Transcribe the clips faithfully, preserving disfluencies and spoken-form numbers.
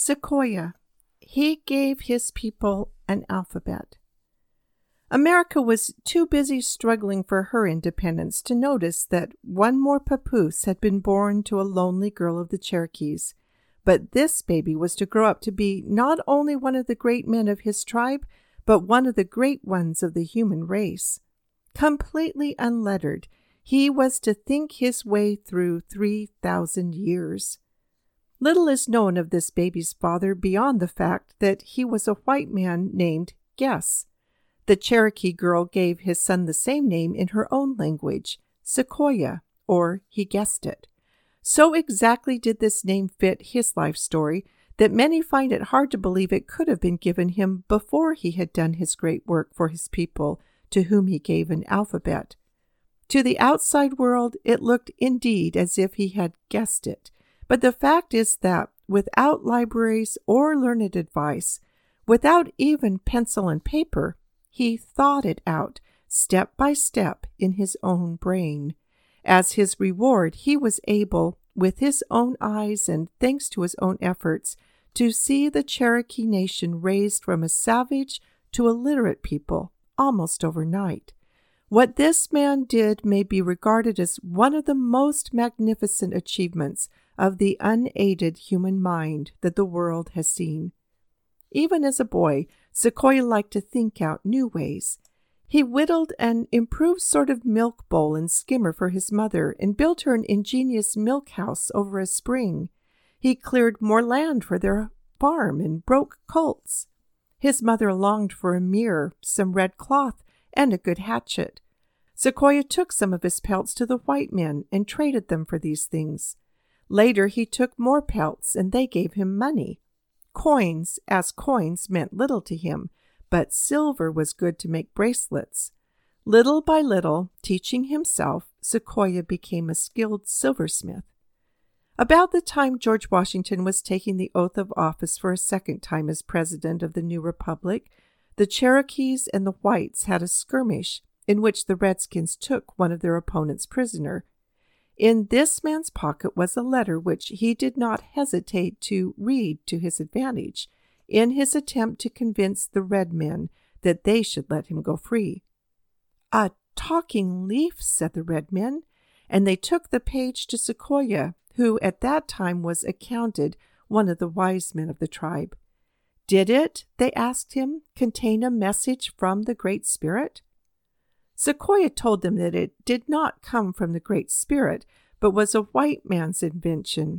Sequoyah. He gave his people an alphabet. America was too busy struggling for her independence to notice that one more papoose had been born to a lonely girl of the Cherokees. But this baby was to grow up to be not only one of the great men of his tribe, but one of the great ones of the human race. Completely unlettered, he was to think his way through three thousand years. Little is known of this baby's father beyond the fact that he was a white man named Guess. The Cherokee girl gave his son the same name in her own language, Sequoyah, or he guessed it. So exactly did this name fit his life story that many find it hard to believe it could have been given him before he had done his great work for his people, to whom he gave an alphabet. To the outside world, it looked indeed as if he had guessed it. But the fact is that, without libraries or learned advice, without even pencil and paper, he thought it out, step by step, in his own brain. As his reward, he was able, with his own eyes and thanks to his own efforts, to see the Cherokee nation raised from a savage to a literate people almost overnight. What this man did may be regarded as one of the most magnificent achievements of the unaided human mind that the world has seen. Even as a boy, Sequoyah liked to think out new ways. He whittled an improved sort of milk bowl and skimmer for his mother and built her an ingenious milk house over a spring. He cleared more land for their farm and broke colts. His mother longed for a mirror, some red cloth, and a good hatchet. Sequoyah took some of his pelts to the white men and traded them for these things. Later he took more pelts, and they gave him money. Coins, as coins, meant little to him, but silver was good to make bracelets. Little by little, teaching himself, Sequoyah became a skilled silversmith. About the time George Washington was taking the oath of office for a second time as president of the new republic, the Cherokees and the whites had a skirmish in which the Redskins took one of their opponents prisoner. In this man's pocket was a letter which he did not hesitate to read to his advantage, in his attempt to convince the red men that they should let him go free. "A talking leaf," said the red men, and they took the page to Sequoyah, who at that time was accounted one of the wise men of the tribe. Did it, they asked him, contain a message from the Great Spirit? Sequoyah told them that it did not come from the Great Spirit, but was a white man's invention.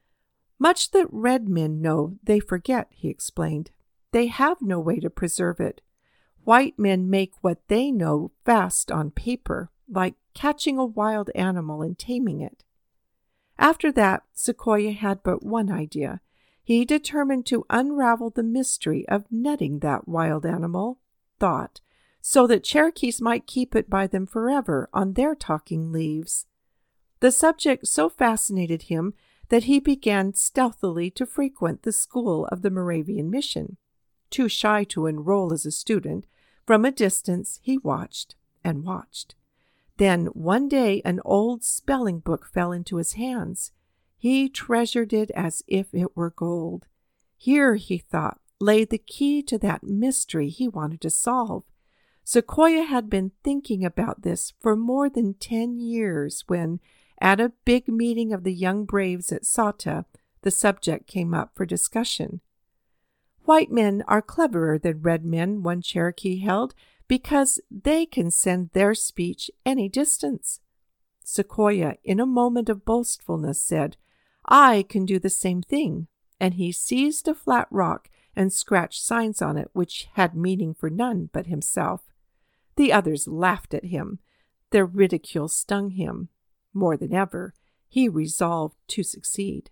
Much that red men know they forget, he explained. They have no way to preserve it. White men make what they know fast on paper, like catching a wild animal and taming it. After that, Sequoyah had but one idea. He determined to unravel the mystery of netting that wild animal, thought, so that Cherokees might keep it by them forever on their talking leaves. The subject so fascinated him that he began stealthily to frequent the school of the Moravian mission. Too shy to enroll as a student, from a distance he watched and watched. Then one day an old spelling book fell into his hands. He treasured it as if it were gold. Here, he thought, lay the key to that mystery he wanted to solve. Sequoyah had been thinking about this for more than ten years when, at a big meeting of the young braves at Sauta, the subject came up for discussion. White men are cleverer than red men, one Cherokee held, because they can send their speech any distance. Sequoyah, in a moment of boastfulness, said, "I can do the same thing," and he seized a flat rock and scratched signs on it which had meaning for none but himself. The others laughed at him. Their ridicule stung him. More than ever, he resolved to succeed.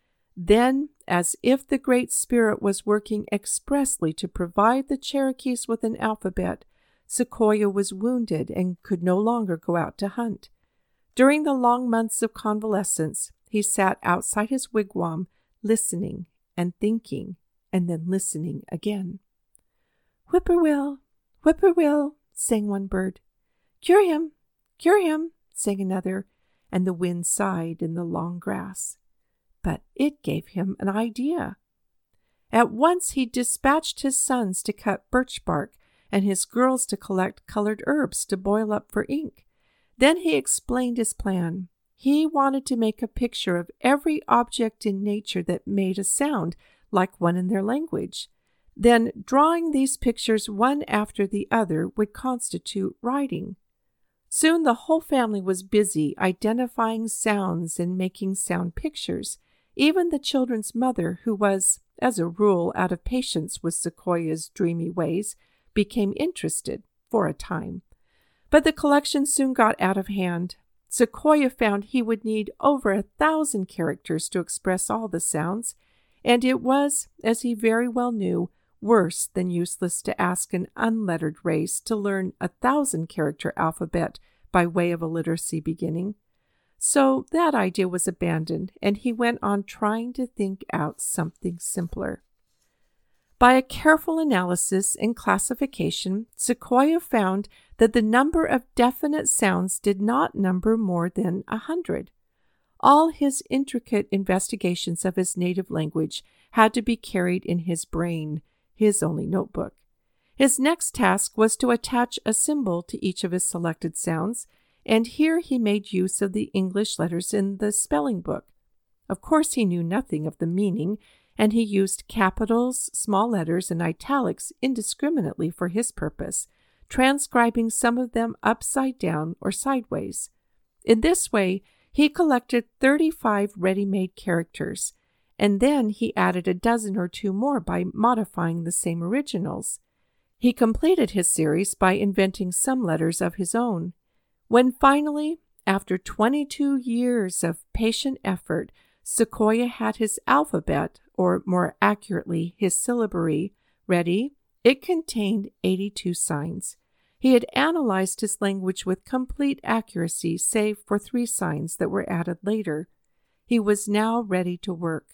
Then, as if the Great Spirit was working expressly to provide the Cherokees with an alphabet, Sequoyah was wounded and could no longer go out to hunt. During the long months of convalescence, he sat outside his wigwam, listening and thinking, and then listening again. "Whippoorwill, whippoorwill," sang one bird. "Cure him, cure him," sang another, and the wind sighed in the long grass. But it gave him an idea. At once he dispatched his sons to cut birch bark and his girls to collect colored herbs to boil up for ink. Then he explained his plan. He wanted to make a picture of every object in nature that made a sound like one in their language. Then drawing these pictures one after the other would constitute writing. Soon the whole family was busy identifying sounds and making sound pictures. Even the children's mother, who was, as a rule, out of patience with Sequoiah's dreamy ways, became interested for a time. But the collection soon got out of hand. Sequoiah found he would need over a thousand characters to express all the sounds, and it was, as he very well knew, worse than useless to ask an unlettered race to learn a thousand-character alphabet by way of a literacy beginning. So that idea was abandoned, and he went on trying to think out something simpler. By a careful analysis and classification, Sequoiah found that the number of definite sounds did not number more than a hundred. All his intricate investigations of his native language had to be carried in his brain, his only notebook. His next task was to attach a symbol to each of his selected sounds, and here he made use of the English letters in the spelling book. Of course, he knew nothing of the meaning, and he used capitals, small letters, and italics indiscriminately for his purpose, transcribing some of them upside down or sideways. In this way, he collected thirty-five ready-made characters, and then he added a dozen or two more by modifying the same originals. He completed his series by inventing some letters of his own. When finally, after twenty-two years of patient effort, Sequoiah had his alphabet, or more accurately, his syllabary, ready, it contained eighty-two signs. He had analyzed his language with complete accuracy, save for three signs that were added later. He was now ready to work.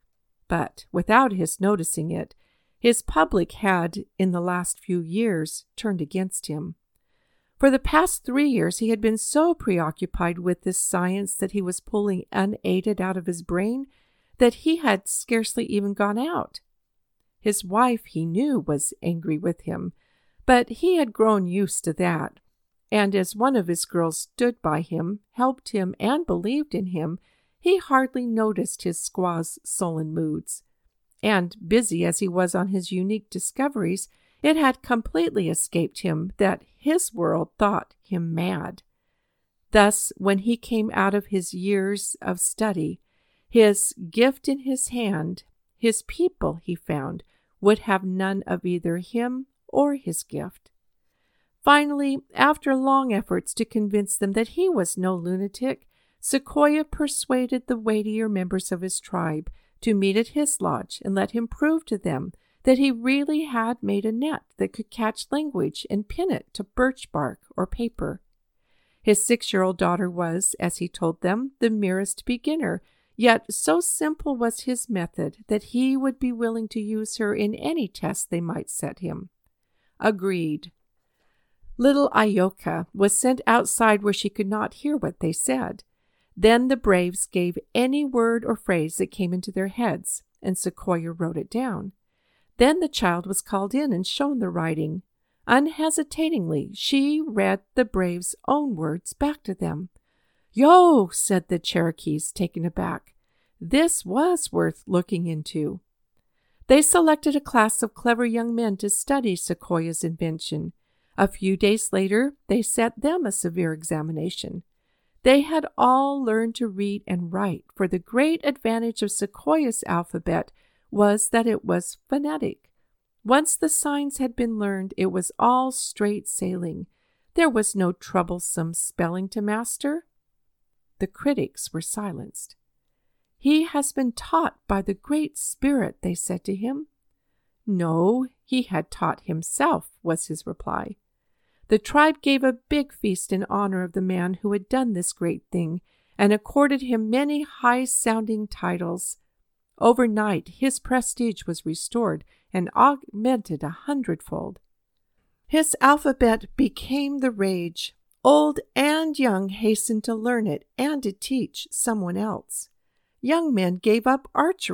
But, without his noticing it, his public had, in the last few years, turned against him. For the past three years he had been so preoccupied with this science that he was pulling unaided out of his brain that he had scarcely even gone out. His wife, he knew, was angry with him, but he had grown used to that, and as one of his girls stood by him, helped him, and believed in him, he hardly noticed his squaw's sullen moods. And, busy as he was on his unique discoveries, it had completely escaped him that his world thought him mad. Thus, when he came out of his years of study, his gift in his hand, his people, he found, would have none of either him or his gift. Finally, after long efforts to convince them that he was no lunatic, Sequoiah persuaded the weightier members of his tribe to meet at his lodge and let him prove to them that he really had made a net that could catch language and pin it to birch bark or paper. His six-year-old daughter was, as he told them, the merest beginner, yet so simple was his method that he would be willing to use her in any test they might set him. Agreed. Little Ioka was sent outside where she could not hear what they said. Then the braves gave any word or phrase that came into their heads, and Sequoiah wrote it down. Then the child was called in and shown the writing. Unhesitatingly, she read the braves' own words back to them. "Yo," said the Cherokees, taken aback. This was worth looking into. They selected a class of clever young men to study Sequoiah's invention. A few days later, they set them a severe examination. They had all learned to read and write, for the great advantage of Sequoiah's alphabet was that it was phonetic. Once the signs had been learned, it was all straight sailing. There was no troublesome spelling to master. The critics were silenced. "He has been taught by the Great Spirit," they said to him. "No, he had taught himself," was his reply. The tribe gave a big feast in honor of the man who had done this great thing, and accorded him many high-sounding titles. Overnight, his prestige was restored and augmented a hundredfold. His alphabet became the rage. Old and young hastened to learn it and to teach someone else. Young men gave up archery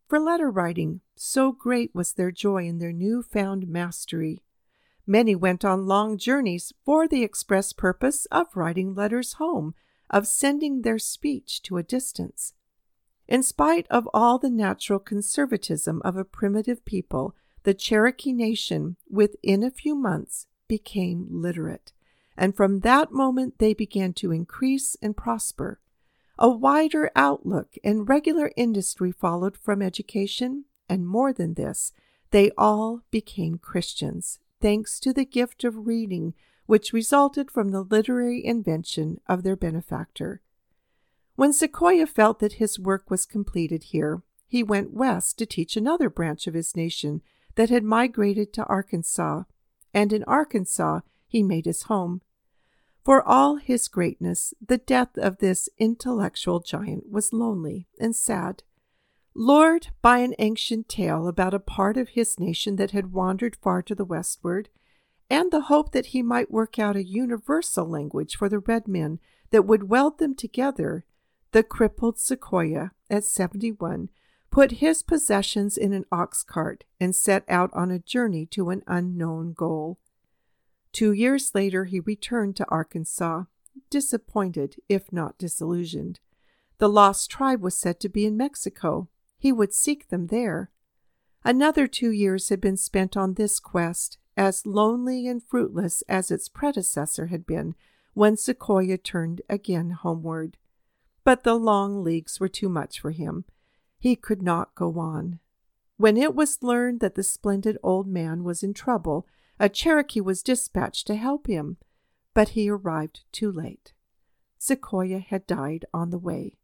for letter writing, so great was their joy in their new-found mastery. Many went on long journeys for the express purpose of writing letters home, of sending their speech to a distance. In spite of all the natural conservatism of a primitive people, the Cherokee Nation, within a few months, became literate, and from that moment they began to increase and prosper. A wider outlook and regular industry followed from education, and more than this, they all became Christians, thanks to the gift of reading which resulted from the literary invention of their benefactor. When Sequoyah felt that his work was completed here, he went west to teach another branch of his nation that had migrated to Arkansas, and in Arkansas he made his home. For all his greatness, the death of this intellectual giant was lonely and sad. Lured by an ancient tale about a part of his nation that had wandered far to the westward, and the hope that he might work out a universal language for the red men that would weld them together, the crippled Sequoyah, at seventy-one, put his possessions in an ox cart and set out on a journey to an unknown goal. Two years later he returned to Arkansas, disappointed if not disillusioned. The lost tribe was said to be in Mexico. He would seek them there. Another two years had been spent on this quest, as lonely and fruitless as its predecessor had been, when Sequoyah turned again homeward. But the long leagues were too much for him. He could not go on. When it was learned that the splendid old man was in trouble, a Cherokee was dispatched to help him, but he arrived too late. Sequoyah had died on the way.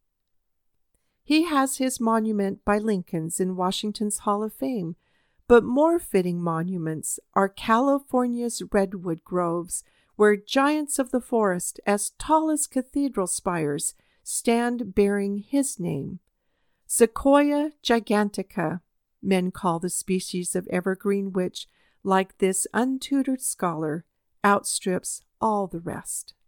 He has his monument by Lincoln's in Washington's Hall of Fame, but more fitting monuments are California's redwood groves, where giants of the forest, as tall as cathedral spires, stand bearing his name. Sequoia gigantica, men call the species of evergreen which, like this untutored scholar, outstrips all the rest.